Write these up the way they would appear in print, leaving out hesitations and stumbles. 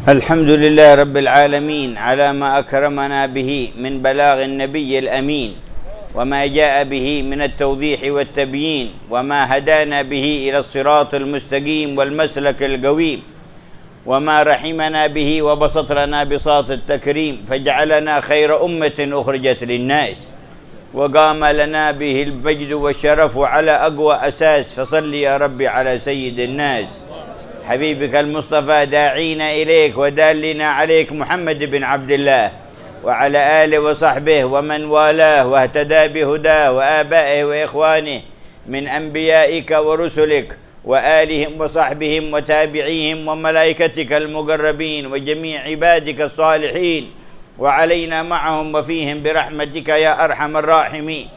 الحمد لله رب العالمين على ما أكرمنا به من بلاغ النبي الأمين، وما جاء به من التوضيح والتبيين، وما هدانا به إلى الصراط المستقيم والمسلك القويم، وما رحمنا به وبسط لنا بساط التكريم، فجعلنا خير أمة أخرجت للناس، وقام لنا به المجد والشرف على أقوى أساس. فصل يا ربي على سيد الناس حبيبك المصطفى داعينا إليك ودالنا عليك محمد بن عبد الله، وعلى آله وصحبه ومن والاه واهتدى بهداه، وآبائه وإخوانه من أنبيائك ورسلك، وآلهم وصحبهم وتابعيهم وملائكتك المقربين وجميع عبادك الصالحين، وعلينا معهم وفيهم برحمتك يا أرحم الراحمين.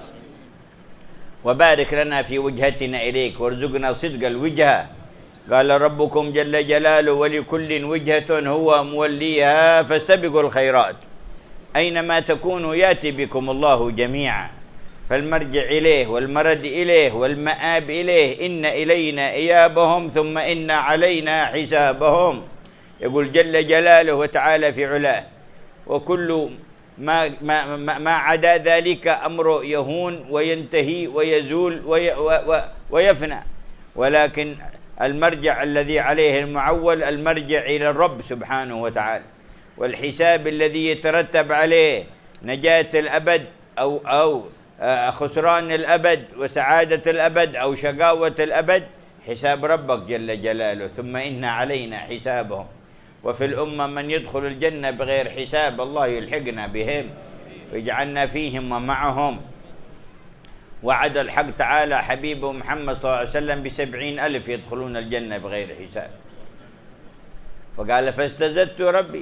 وبارك لنا في وجهتنا إليك وارزقنا صدق الوجهة. قال ربكم جل جلاله: ولكل وجهة هو موليها فاستبقوا الخيرات، أينما تكونوا يأتي بكم الله جميعا، فالمرجع إليه والمرد إليه والمآب إليه. إن إلينا إيابهم ثم إن علينا حسابهم. يقول جل جلاله وتعالى في علاه: وكل ما عدا ذلك أمر يهون وينتهي ويزول ويفنى، ولكن المرجع الذي عليه المعول المرجع إلى الرب سبحانه وتعالى، والحساب الذي يترتب عليه نجاة الأبد أو خسران الأبد وسعادة الأبد أو شقاوة الأبد، حساب ربك جل جلاله. ثم إن علينا حسابهم. وفي الأمة من يدخل الجنة بغير حساب، الله يلحقنا بهم ويجعلنا فيهم ومعهم. وعد الحق تعالى حبيبه محمد صلى الله عليه وسلم ب70,000 يدخلون الجنة بغير حساب، فقال: فاستزدت ربي.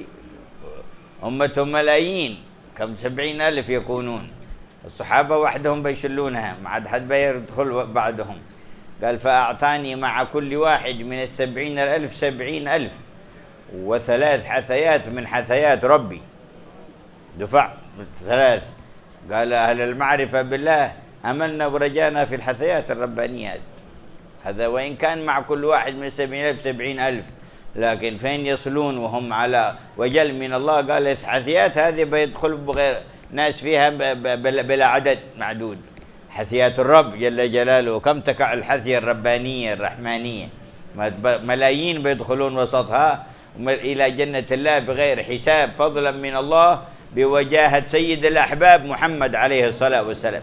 أمتهم ملايين، كم 70,000 يكونون؟ الصحابة وحدهم بيشلونها، ما عاد حد بيدخل بعدهم. قال: فأعطاني مع كل واحد من 70,000 70,000 وثلاث حثيات من حثيات ربي، دفع ثلاث. قال: أهل المعرفة بالله أملنا ورجانا في الحثيات الربانيات. هذا وإن كان مع كل واحد من 70,000 70,000، لكن فين يصلون وهم على وجل من الله؟ قال: الحثيات هذه بيدخل بغير ناس فيها بلا عدد معدود. حثيات الرب جل جلاله كم تقع الحثية الربانية الرحمانية، ملايين بيدخلون وسطها إلى جنة الله بغير حساب، فضلا من الله بوجاهة سيد الأحباب محمد عليه الصلاة والسلام،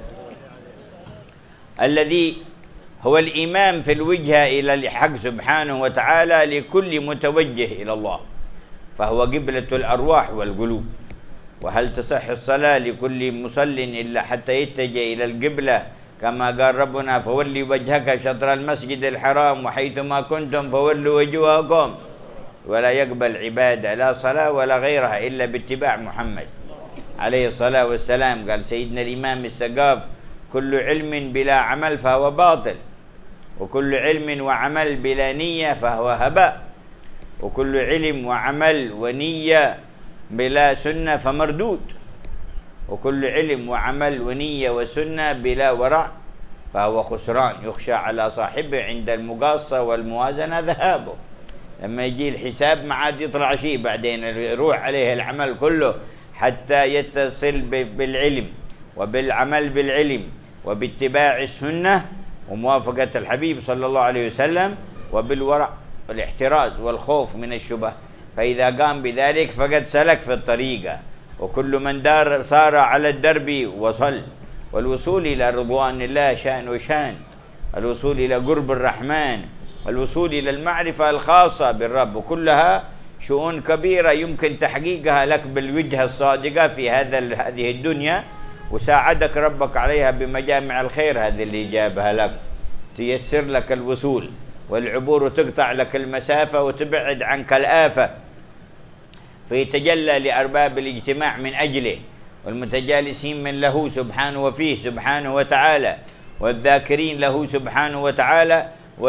الذي هو الإمام في الوجهة إلى الحق سبحانه وتعالى لكل متوجه إلى الله، فهو قبلة الأرواح والقلوب. وهل تصح الصلاة لكل مصل إلا حتى يتجه إلى القبلة؟ كما قال ربنا: فولي وجهك شطر المسجد الحرام وحيثما كنتم فولوا وجوهكم. ولا يقبل عبادة لا صلاة ولا غيرها إلا باتباع محمد عليه الصلاة والسلام. قال سيدنا الإمام السقاف: كل علم بلا عمل فهو باطل، وكل علم وعمل بلا نية فهو هباء، وكل علم وعمل ونية بلا سنة فمردود، وكل علم وعمل ونية وسنة بلا ورع فهو خسران، يخشى على صاحبه عند المقاصة والموازنة ذهابه. لما يجي الحساب ما عاد يطلع شيء، بعدين يروح عليه العمل كله، حتى يتصل بالعلم وبالعمل بالعلم وباتباع السنة وموافقة الحبيب صلى الله عليه وسلم، وبالورع والاحتراز والخوف من الشبه. فإذا قام بذلك فقد سلك في الطريقة، وكل من صار على الدرب وصل. والوصول إلى رضوان الله شأن وشان، الوصول إلى قرب الرحمن، الوصول إلى المعرفة الخاصة بالرب، وكلها شؤون كبيرة يمكن تحقيقها لك بالوجهة الصادقة في هذه الدنيا، وساعدك ربك عليها بمجامع الخير هذه اللي جابها لك، تيسر لك الوصول والعبور، وتقطع لك المسافة وتبعد عنك الآفة، فيتجلى لأرباب الاجتماع من أجله، والمتجالسين من له سبحانه وفيه سبحانه وتعالى، والذاكرين له سبحانه وتعالى،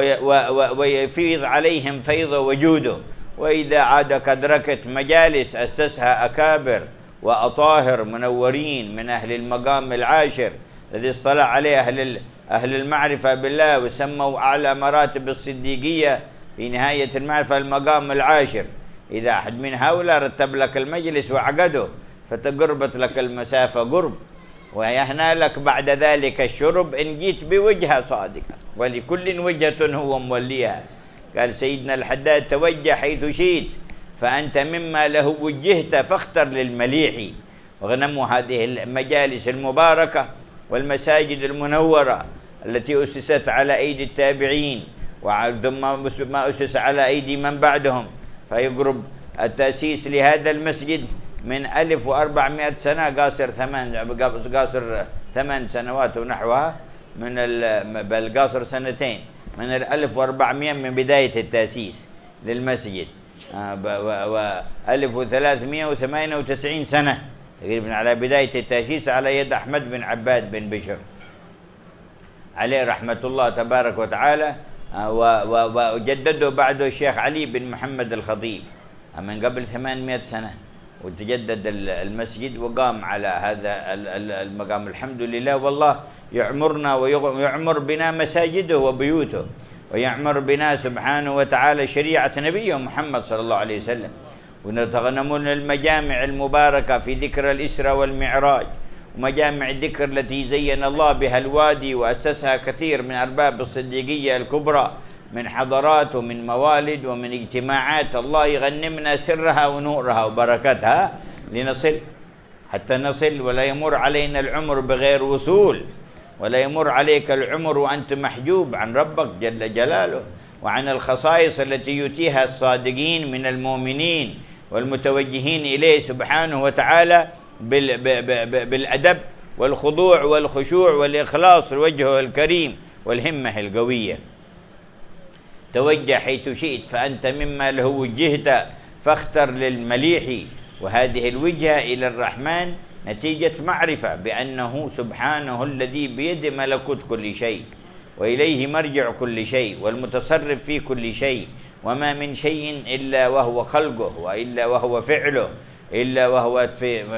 ويفيض عليهم فيض وجوده. وإذا عاد أدركت مجالس أسسها أكابر وأطاهر منورين من أهل المقام العاشر الذي اصطلع عليه أهل المعرفة بالله، وسموا أعلى مراتب الصديقية في نهاية المعرفة المقام العاشر، إذا أحد من هؤلاء رتب لك المجلس وعقده فتقربت لك المسافة قرب، ويهنى لك بعد ذلك الشرب إن جيت بوجهة صادقة، ولكل وجهة هو موليها. قال سيدنا الحداد: توجه حيث شئت فأنت مما له وجهت فاختر للمليح. واغنموا هذه المجالس المباركة والمساجد المنورة التي أسست على أيدي التابعين ثم ما أسس على أيدي من بعدهم، فيقرب التأسيس لهذا المسجد من 1400 سنة، قاصر 8 سنوات ونحوها، بل قاصر سنتين، من 1400 من بداية التأسيس للمسجد، و 1398 سنة تقريبا على بداية التأسيس على يد أحمد بن عباد بن بشر عليه رحمة الله تبارك وتعالى، وجدده بعده الشيخ علي بن محمد الخطيب من قبل 800 سنة، وتجدد المسجد وقام على هذا المقام. الحمد لله، والله يعمرنا ويعمر بنا مساجده وبيوته، ويعمر بنا سبحانه وتعالى شريعة نبيه محمد صلى الله عليه وسلم، ونتغنمون المجامع المباركة في ذكر الإسراء والمعراج، ومجامع الذكر التي زين الله بها الوادي وأسسها كثير من أرباب الصديقية الكبرى من حضارات ومن موالد ومن اجتماعات. الله يغنمنا سرها ونورها وبركتها لنصل، حتى نصل، ولا يمر علينا العمر بغير وصول، ولا يمر عليك العمر وأنت محجوب عن ربك جل جلاله وعن الخصائص التي يؤتيها الصادقين من المؤمنين والمتوجهين إليه سبحانه وتعالى بالأدب والخضوع والخشوع والإخلاص لوجهه الكريم والهمة القوية. توجه حيث شئت فأنت مما له وجهت فاختر للمليح. وهذه الوجهة إلى الرحمن نتيجة معرفة بأنه سبحانه الذي بيد ملكوت كل شيء، وإليه مرجع كل شيء، والمتصرف في كل شيء، وما من شيء إلا وهو خلقه، وإلا وهو فعله، إلا وهو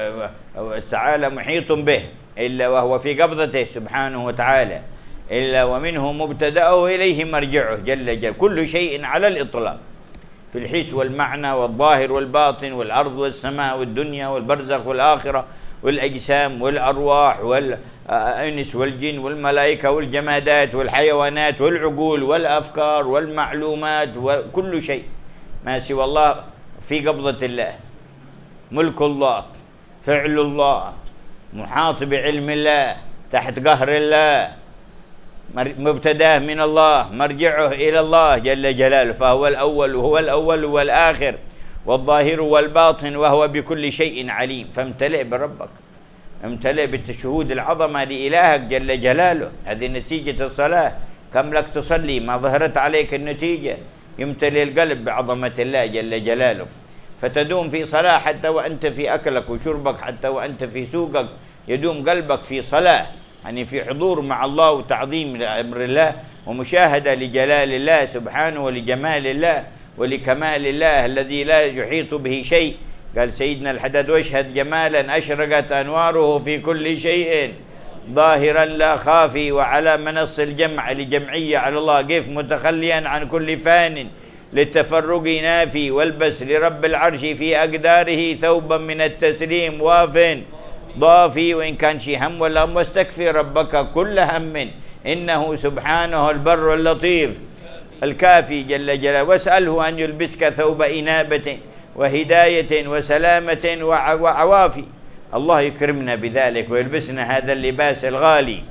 تعالى محيط به، إلا وهو في قبضته سبحانه وتعالى، إلا ومنه مبتدأه إليه مرجعه جل جلاله. كل شيء على الإطلاق في الحس والمعنى والظاهر والباطن، والأرض والسماء والدنيا والبرزخ والآخرة والأجسام والأرواح والإنس والجن والملائكة والجمادات والحيوانات والعقول والأفكار والمعلومات، وكل شيء ما سوى الله في قبضة الله، ملك الله، فعل الله، محاط بعلم الله، تحت قهر الله، مبتداه من الله، مرجعه إلى الله جل جلاله، فهو الأول وهو الأول والآخر والظاهر والباطن، وهو بكل شيء عليم. فامتلئ بربك، امتلئ بالشهود العظمة لإلهك جل جلاله. هذه نتيجة الصلاة. كم لك تصلي ما ظهرت عليك النتيجة؟ يمتلئ القلب بعظمة الله جل جلاله، فتدوم في صلاة حتى وأنت في أكلك وشربك، حتى وأنت في سوقك يدوم قلبك في صلاة، يعني في حضور مع الله وتعظيم لأمر الله ومشاهدة لجلال الله سبحانه ولجمال الله ولكمال الله الذي لا يحيط به شيء. قال سيدنا الحداد: واشهد جمالا أشرقت أنواره في كل شيء ظاهرا لا خافي، وعلى منص الجمع لجمعية على الله قف متخليا عن كل فان للتفرق نافي، والبس لرب العرش في أقداره ثوبا من التسليم واف ضافي، وإن كان شي هم ولا هم واستكفي ربك كل هم، إنه سبحانه البر اللطيف الكافي جل جلاله، واسأله أن يلبسك ثوب إنابة وهداية وسلامة وعوافي. الله يكرمنا بذلك ويلبسنا هذا اللباس الغالي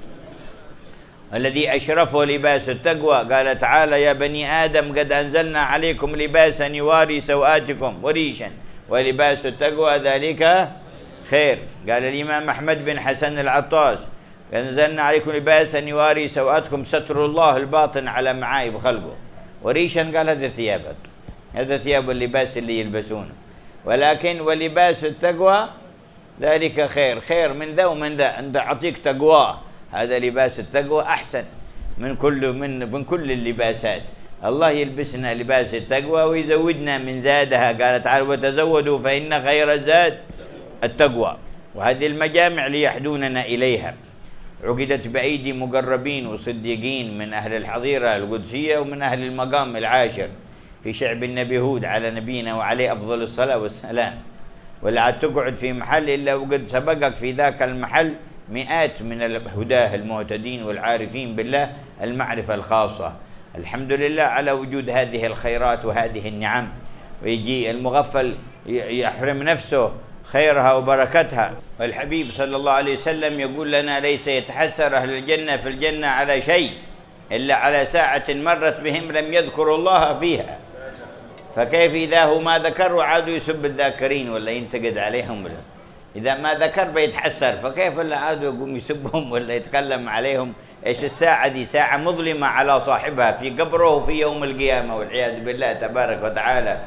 الذي أشرفه لباس التقوى. قال تعالى: يا بني آدم قد أنزلنا عليكم لباسا يواري سوآتكم وريشا ولباس التقوى ذلك خير. قال الإمام أحمد بن حسن العطاس: أنزلنا عليكم لباسا يواري سوآتكم ستر الله الباطن على معايب خلقه. وريشا قال هذا ثيابك، هذا ثياب اللباس اللي يلبسونه، ولكن ولباس التقوى ذلك خير، خير من ذا ومن ذا، أنت أعطيك تقوى، هذا لباس التقوى أحسن من كل اللباسات. الله يلبسنا لباس التقوى ويزودنا من زادها. قال تعالى: وتزودوا فإن خير الزاد التقوى. وهذه المجامع ليحدوننا إليها عقدت بأيدي مقربين وصديقين من أهل الحظيرة القدسية ومن أهل المقام العاشر، في شعب النبي هود على نبينا وعليه أفضل الصلاة والسلام، ولا عاد تقعد في محل إلا وقد سبقك في ذاك المحل مئات من الهداه المهتدين والعارفين بالله المعرفة الخاصة. الحمد لله على وجود هذه الخيرات وهذه النعم، ويجي المغفل يحرم نفسه خيرها وبركتها. والحبيب صلى الله عليه وسلم يقول لنا: ليس يتحسر أهل الجنة في الجنة على شيء إلا على ساعة مرت بهم لم يذكروا الله فيها. فكيف إذا هو ما ذكروا عادوا يسب الذاكرين ولا ينتقد عليهم؟ إذا ما ذكر بيتحسر، فكيف إلا عادوا يقوم يسبهم ولا يتكلم عليهم؟ إيش الساعة دي؟ ساعة مظلمة على صاحبها في قبره وفي يوم القيامة والعياذ بالله تبارك وتعالى.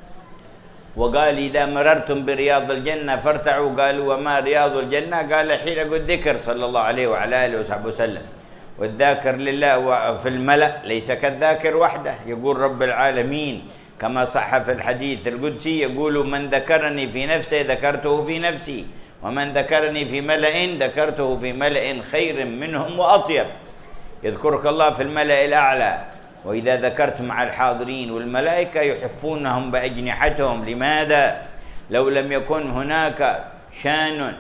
وقال: إذا مررتم برياض الجنة فارتعوا. قالوا: وما رياض الجنة؟ قال: حلق الذكر، صلى الله عليه وعلى آله وصحبه وسلم. والذاكر لله في الملأ ليس كالذاكر وحده. يقول رب العالمين كما صح في الحديث القدسي، يقول: من ذكرني في نفسه ذكرته في نفسي، ومن ذكرني في ملأ ذكرته في ملأ خير منهم وأطيب. يذكرك الله في الملأ الأعلى، وإذا ذكرت مع الحاضرين، والملائكة يحفونهم بأجنحتهم. لماذا؟ لو لم يكن هناك شان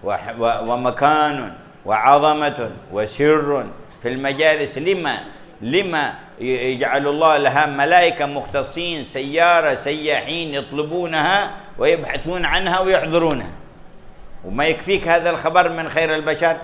ومكان وعظمة وسر في المجالس، لما يجعل الله لها ملائكة مختصين سيارة سياحين يطلبونها ويبحثون عنها ويحضرونها؟ وما يكفيك هذا الخبر من خير البشر؟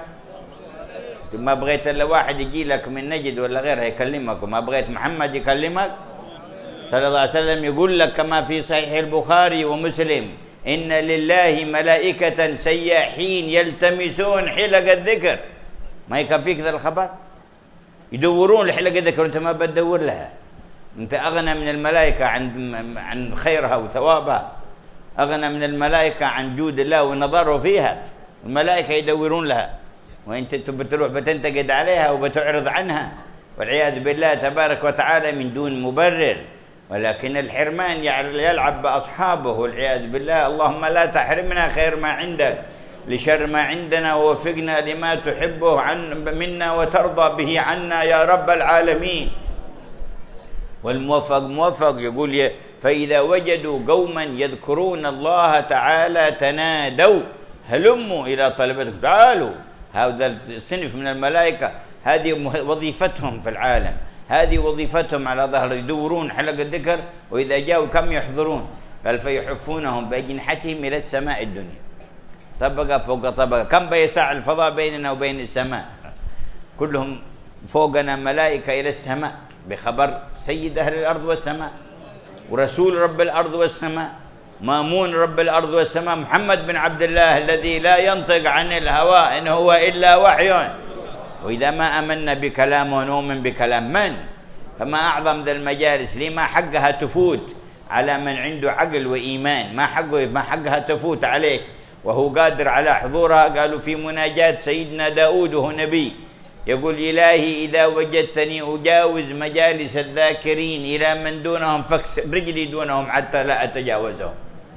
ما بغيت الا واحد يجي لك من نجد ولا غيرها يكلمك، وما بغيت محمد يكلمك صلى الله عليه وسلم يقول لك كما في صحيح البخاري ومسلم: إن لله ملائكة سياحين يلتمسون حلق الذكر. ما يكفيك ذا الخبر؟ يدورون لحلق الذكر وانت ما بتدور لها. انت اغنى من الملائكة عن خيرها وثوابها، اغنى من الملائكة عن جود الله ونظره فيها. الملائكة يدورون لها، وانت بتروح بتنتقد عليها وبتعرض عنها والعياذ بالله تبارك وتعالى من دون مبرر. ولكن الحرمان يلعب بأصحابه والعياذ بالله. اللهم لا تحرمنا خير ما عندك لشر ما عندنا، ووفقنا لما تحبه منا وترضى به عنا يا رب العالمين. والموفق موفق. يقول: فإذا وجدوا قوما يذكرون الله تعالى تنادوا هلموا إلى طلبتكم. تعالوا. هذا الصنف من الملائكة هذه وظيفتهم في العالم، هذه وظيفتهم على ظهر، يدورون حلق الذكر، وإذا جاءوا كم يحضرون؟ قال: فيحفونهم بأجنحتهم إلى السماء الدنيا، طبقة فوق طبقة. كم بيسع الفضاء بيننا وبين السماء؟ كلهم فوقنا ملائكة إلى السماء بخبر سيد أهل الأرض والسماء، ورسول رب الأرض والسماء، مامون رب الأرض والسماء، محمد بن عبد الله الذي لا ينطق عن الهوى إن هو إلا وحي. وإذا ما أمنا بكلام ونؤمن بكلام من؟ فما أعظم ذا المجالس. لما حقها تفوت على من عنده عقل وإيمان؟ ما حقها تفوت عليه وهو قادر على حضورها. قالوا في مناجاة سيدنا داود وهو نبي، يقول: إلهي إذا وجدتني أجاوز مجالس الذاكرين إلى من دونهم فاكسر رجلي دونهم حتى لا أتجاوزهم.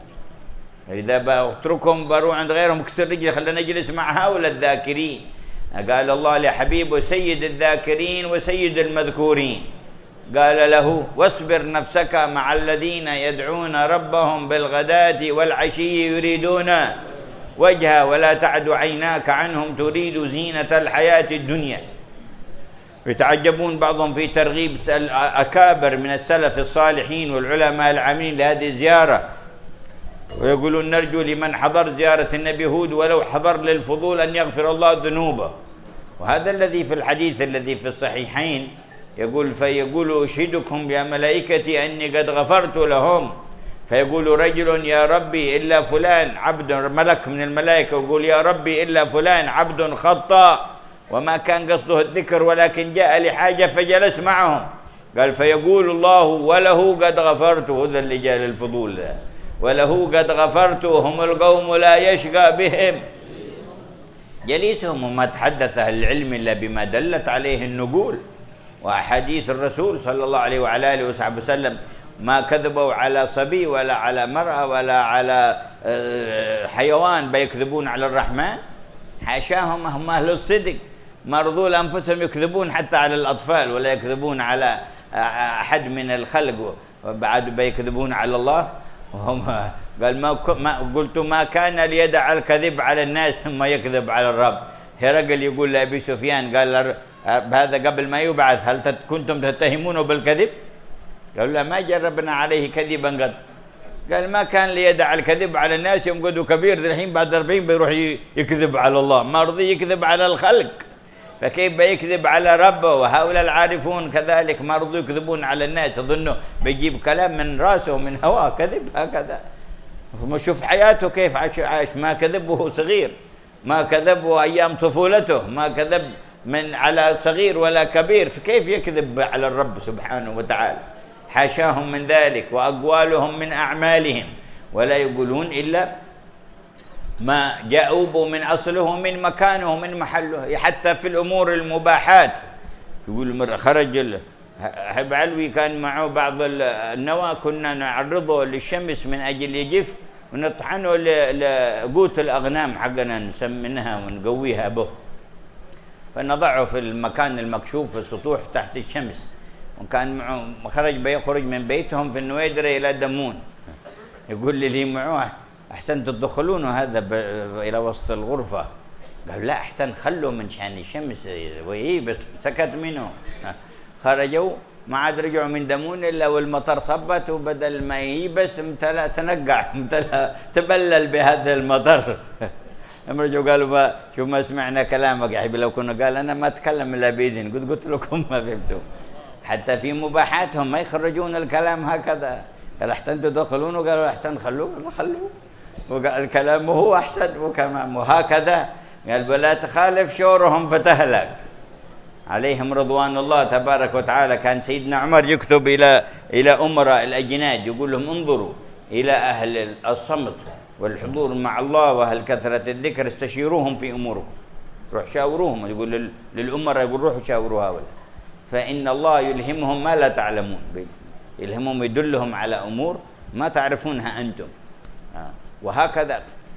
إذا بأتركهم بروح عند غيرهم اكسر رجلي، خلنا نجلس مع هؤلاء الذاكرين. قال الله لحبيبه: سيد الذاكرين وسيد المذكورين. قال له: واصبر نفسك مع الذين يدعون ربهم بالغداة والعشي يريدون وجهه ولا تعد عيناك عنهم تريد زينة الحياة الدنيا. يتعجبون بعضهم في ترغيب أكابر من السلف الصالحين والعلماء العاملين لهذه الزيارة، ويقولون: نرجو لمن حضر زيارة النبي هود ولو حضر للفضول أن يغفر الله ذنوبه. وهذا الذي في الحديث الذي في الصحيحين فيقول: أشهدكم يا ملائكتي أني قد غفرت لهم. فيقول رجل: يا ربي إلا فلان عبد، ملك من الملائكة يقول: يا ربي إلا فلان عبد خطأ وما كان قصده الذكر ولكن جاء لحاجة فجلس معهم. قال: فيقول الله: وله قد غفرت. هذا اللي جاء للفضول ده، وله قد غفرت، هم القوم لا يشقى بهم جليسهم. وما تحدث أهل العلم إلا بما دلت عليه النقول وأحاديث الرسول صلى الله عليه وعلى آله وصحبه وسلم. ما كذبوا على صبي ولا على مرأة ولا على حيوان بيكذبون على الرحمن، حاشاهم، هم أهل الصدق. مرضوا لأنفسهم يكذبون حتى على الأطفال ولا يكذبون على أحد من الخلق. وبعد بيكذبون على الله وهم قال ما قلت ما كان ليدع الكذب على الناس ثم يكذب على الرب. هرقل يقول لأبي سفيان قال هذا قبل ما يبعث هل كنتم تتهمونه بالكذب؟ قال لا ما جربنا عليه كذبا قد. قال ما كان ليدع الكذب على الناس يوم قدوا كبير الحين بعد 40 بيروح يكذب على الله، ما رضي يكذب على الخلق، فكيف بيكذب على ربه؟ وهؤلاء العارفون كذلك ما رضوا يكذبون على الناس، يظنوا بيجيب كلام من راسه من هواه كذب هكذا. شوف حياته كيف عاش، ما كذب وهو صغير، ما كذب أيام طفولته، ما كذب من على صغير ولا كبير، فكيف يكذب على الرب سبحانه وتعالى؟ حاشاهم من ذلك، وأقوالهم من أعمالهم، ولا يقولون إلا ما جاءوا من أصله من مكانه من محله. حتى في الأمور المباحات يقول مرة خرج حب علوي كان معه بعض النوى كنا نعرضه للشمس من أجل يجف ونطحنه لقوت الأغنام حقنا نسمنها ونقويها به، فنضعه في المكان المكشوف في السطوح تحت الشمس. وكان معه بيخرج من بيتهم في النويدرة إلى دمون، يقول لي معه أحسن تدخلونه هذا إلى وسط الغرفة. قال لا أحسن خلوا من شان الشمس وهي بس سكت منه. خرجوا ما عاد رجعوا من دمون إلا والمطر صبت، وبدل ما يبس تنقع تبلل بهذا المطر. لما رجعوا قالوا شو ما سمعنا كلامك يا حبيبي، لو كنا قال أنا ما أتكلم إلا بإذن قلت لكم ما فهمتوا. حتى في مباحاتهم ما يخرجون الكلام هكذا. قال أحسن تدخلونه، قالوا أحسن خلوه وقال الكلام هو أحسن وكمان وهكذا. قال بلا تخالف شورهم فتهلك. عليهم رضوان الله تبارك وتعالى. كان سيدنا عمر يكتب إلى أمراء الأجناد يقول لهم انظروا إلى أهل الصمت والحضور مع الله وأهل كثرة الذكر استشيروهم في أموركم، روح شاوروهم. يقول للأمراء يقول روحوا شاوروا هؤلاء، فإن الله يلهمهم ما لا تعلمون، يلهمهم يدلهم على أمور ما تعرفونها أنتم. وهكذا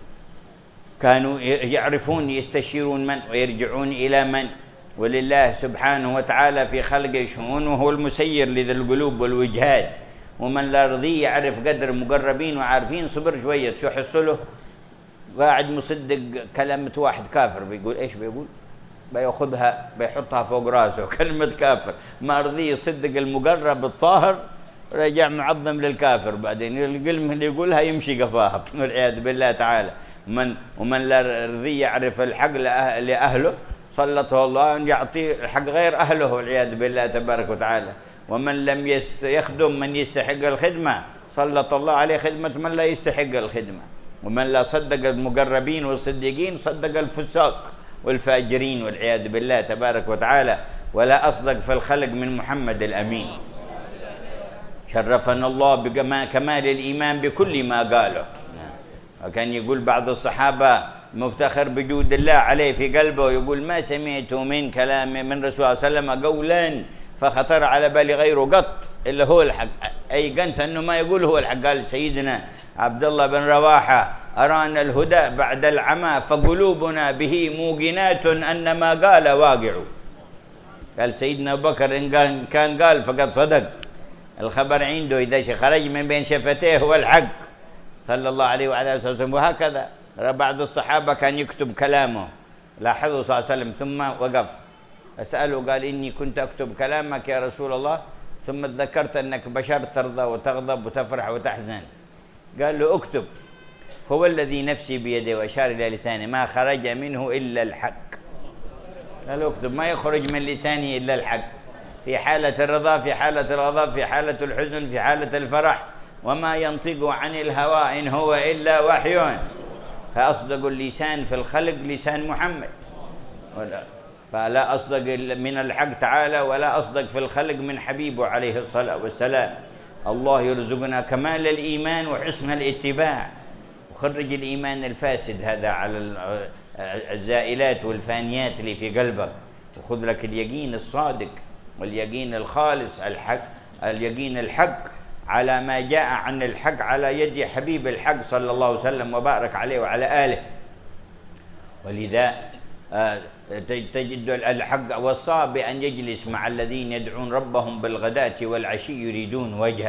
كانوا يعرفون يستشيرون من ويرجعون إلى من، ولله سبحانه وتعالى في خلقه شؤون، وهو المسير لذي القلوب والوجهات. ومن لا رضي يعرف قدر مقربين وعارفين صبر شوية شو حصله قاعد مصدق كلمة واحد كافر بيقول إيش بيقول، بيأخذها بيحطها فوق راسه كلمة كافر، ما رضي يصدق المقرب الطاهر رجع معظم للكافر، بعدين الكلمة اللي يقولها يمشي قفاها والعياذ بالله تعالى. ومن لا رضي يعرف الحق لأهله سلطه الله أن يعطي الحق غير أهله والعياذ بالله تبارك وتعالى. ومن لم يخدم من يستحق الخدمة سلط الله عليه خدمة من لا يستحق الخدمة. ومن لا صدق المقربين والصديقين صدق الفساق والفاجرين والعياذ بالله تبارك وتعالى. ولا أصدق في الخلق من محمد الأمين. شرفنا الله بكمال الإيمان بكل ما قاله. وكان يقول بعض الصحابة مفتخر بجود الله عليه في قلبه، يقول ما سمعت من كلام من رسول الله صلى الله عليه وسلم قولا فخطر على بالي غيره قط إلا هو الحق، أي قنت أنه ما يقول هو الحق. قال سيدنا عبد الله بن رواحة أرانا الهدى بعد العمى فقلوبنا به موقنات أن ما قال واقع. قال سيدنا أبو بكر إن كان قال فقد صدق، الخبر عنده إذا خرج من بين شفتيه هو الحق صلى الله عليه وعلى آله وسلم. وهكذا بعض الصحابة كان يكتب كلامه، لاحظوا صلى الله عليه وسلم، ثم وقف أسأله قال إني كنت أكتب كلامك يا رسول الله ثم تذكرت أنك بشر ترضى وتغضب وتفرح وتحزن. قال له اكتب، هو الذي نفسي بيده وأشار إلى لسانه ما خرج منه إلا الحق. قال له اكتب، ما يخرج من لسانه إلا الحق، في حالة الرضا في حالة الغضب في حالة الحزن في حالة الفرح، وما ينطق عن الهوى إن هو إلا وحي. فأصدق اللسان في الخلق لسان محمد، فلا أصدق من الحق تعالى ولا أصدق في الخلق من حبيبه عليه الصلاة والسلام. الله يرزقنا كمال الإيمان وحسن الاتباع، وخرج الإيمان الفاسد هذا على الزائلات والفانيات اللي في قلبك، وخذ لك اليقين الصادق واليقين الخالص اليقين الحق على ما جاء عن الحق على يد حبيب الحق صلى الله عليه وسلم وبارك عليه وعلى آله. ولذا تجد الحق وصى بأن يجلس مع الذين يدعون ربهم بالغداة والعشي يريدون وجهه،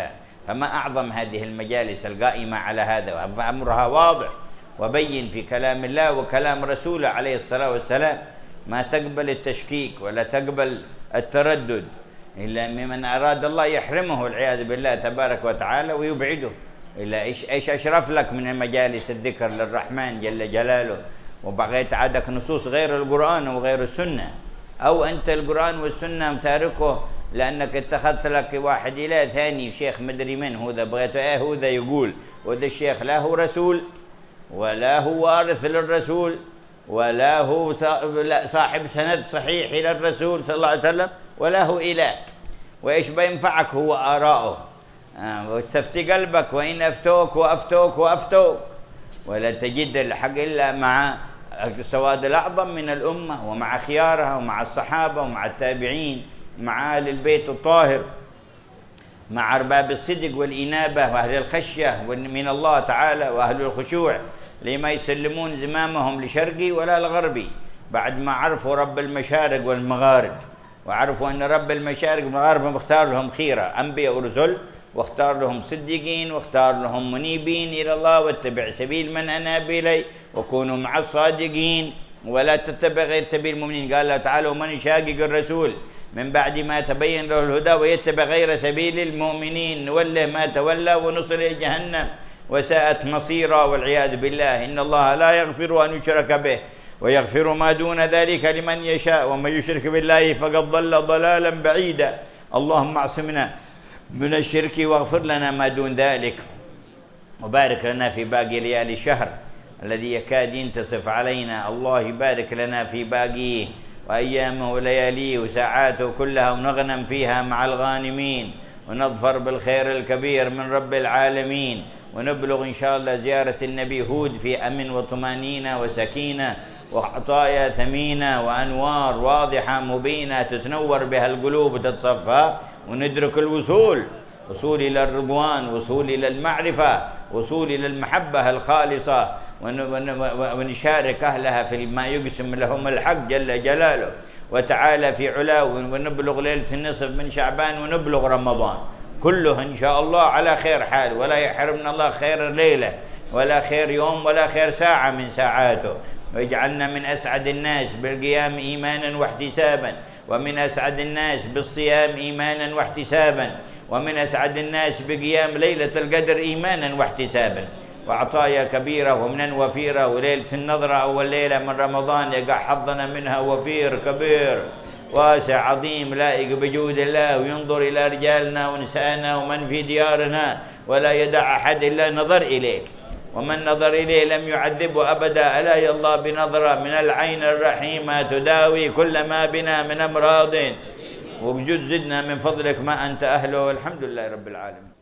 فما أعظم هذه المجالس القائمة على هذا، وأمرها واضح وبين في كلام الله وكلام رسوله عليه الصلاة والسلام، ما تقبل التشكيك ولا تقبل التردد إلا ممن أراد الله يحرمه والعياذ بالله تبارك وتعالى ويبعده. إلا إيش أشرف لك من مجالس الذكر للرحمن جل جلاله وبغيت عندك نصوص غير القرآن وغير السنة، أو أنت القرآن والسنة تاركه لأنك اتخذت لك واحد إله ثاني شيخ مدري من هو ذا بغيته هو ذا يقول، وذا الشيخ لا هو رسول ولا هو وارث للرسول ولا هو صاحب سند صحيح إلى الرسول صلى الله عليه وسلم ولا هو إله. وإيش بينفعك هو آراؤه؟ واستفتي قلبك وإن أفتوك وأفتوك وأفتوك، ولا تجد الحق إلا مع السواد الأعظم من الأمة ومع خيارها ومع الصحابة ومع التابعين مع آل البيت الطاهر مع أرباب الصدق والإنابة وأهل الخشية من الله تعالى وأهل الخشوع لما يسلمون زمامهم لشرقي ولا الغربي، بعد ما عرفوا رب المشارق والمغارب وعرفوا أن رب المشارق والمغارب مختار لهم خيرة أنبياء ورسل، واختار لهم صديقين واختار لهم منيبين إلى الله، واتبع سبيل من أناب إلي وكونوا مع الصادقين ولا تتبع غير سبيل المؤمنين. قال الله تعالى ومن يشاقق الرسول من بعد ما تبين له الهدى ويتبع غير سبيل المؤمنين نوله ما تولى ونصله جهنم وساءت مصيرا والعياذ بالله. إن الله لا يغفر أن يشرك به ويغفر ما دون ذلك لمن يشاء ومن يشرك بالله فقد ضل ضلالا بعيدا. اللهم اعصمنا من الشرك واغفر لنا ما دون ذلك، وبارك لنا في باقي ليالي الشهر الذي يكاد ينتصف علينا. الله يبارك لنا في باقيه وأيامه ولياليه وساعاته كلها، ونغنم فيها مع الغانمين ونظفر بالخير الكبير من رب العالمين، ونبلغ إن شاء الله زيارة النبي هود في أمن وطمانينة وسكينة وعطايا ثمينة وأنوار واضحة مبينة تتنور بها القلوب وتتصفى، وندرك الوصول، وصول إلى الرضوان، وصول إلى المعرفة، وصول إلى المحبة الخالصة، ونشارك أهلها في ما يقسم لهم الحق جل جلاله وتعالى في علاه، ونبلغ ليلة النصف من شعبان ونبلغ رمضان كله إن شاء الله على خير حال، ولا يحرمنا الله خير ليلة ولا خير يوم ولا خير ساعة من ساعاته، ويجعلنا من أسعد الناس بالقيام إيمانا واحتسابا، ومن أسعد الناس بالصيام إيمانا واحتسابا، ومن أسعد الناس بقيام ليلة القدر إيمانا واحتسابا، وعطايا كبيرة ومنا وفيرة، وليلة النظرة أول ليلة من رمضان يقع حظنا منها وفير كبير واسع عظيم لائق بجود الله، وينظر إلى رجالنا ونسائنا ومن في ديارنا ولا يدع أحد إلا نظر إليك، ومن نظر إليه لم يعذبه أبدا. ألا يا الله بنظرة من العين الرحيمة تداوي كل ما بنا من أمراض، وبجد زدنا من فضلك ما أنت أهله، والحمد لله رب العالمين.